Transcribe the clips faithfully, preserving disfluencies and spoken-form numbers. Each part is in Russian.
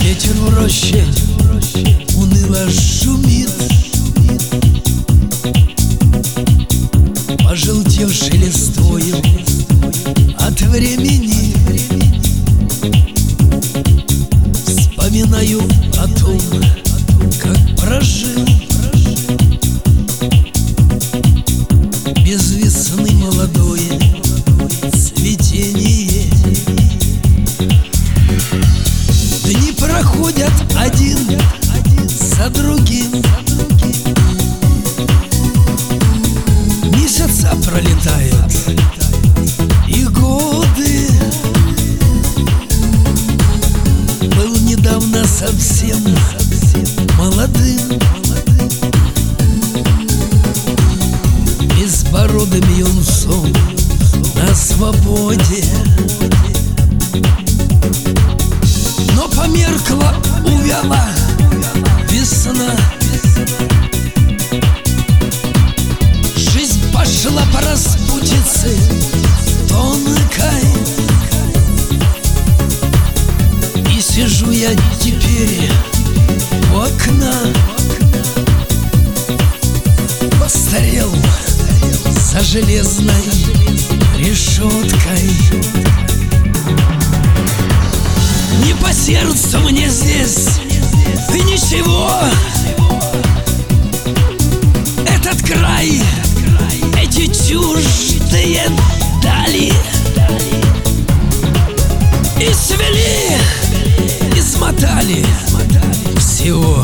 Ветер в роще уныло шумит, пожелтевшей листвою от времени. Вспоминаю о том, как прожил без весны молодое цветение. Дни проходят один за другим, месяца пролетают и годы. Был недавно совсем молодым, безбородым юнцом на свободе. Но померкла, увяла весна, жизнь пошла по распутице тонкой. И сижу я теперь у окна, постарел за железной решеткой. Не по сердцу мне здесь и ничего. Этот край, эти чуждые дали и свели, измотали всего.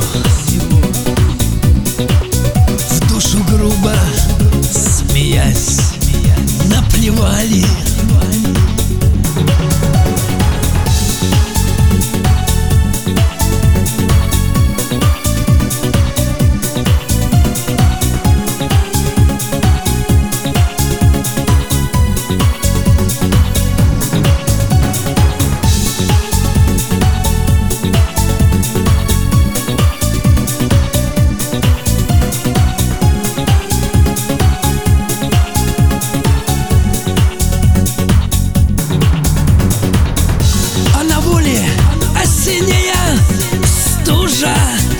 В душу грубо, смеясь, наплевали. Осенняя стужа,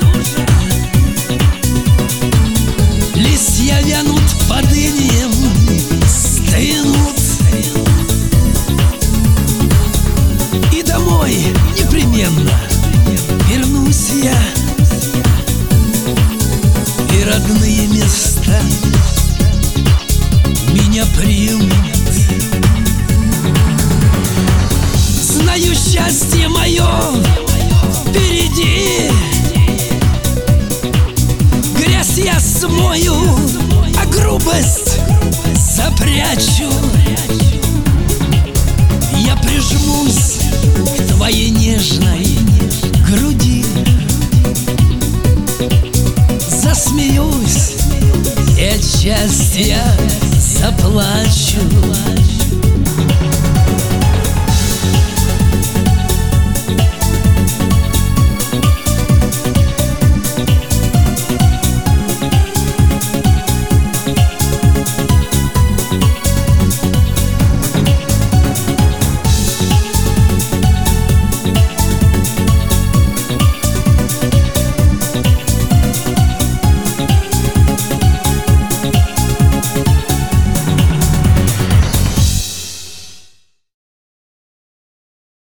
листья вянут под инеем, стынут. И домой непременно вернусь я, и родные места меня примут. Знаю, счастье мое впереди, грязь я смою, а грубость запрячу. Я прижмусь к твоей нежной груди, засмеюсь и от счастья заплачу.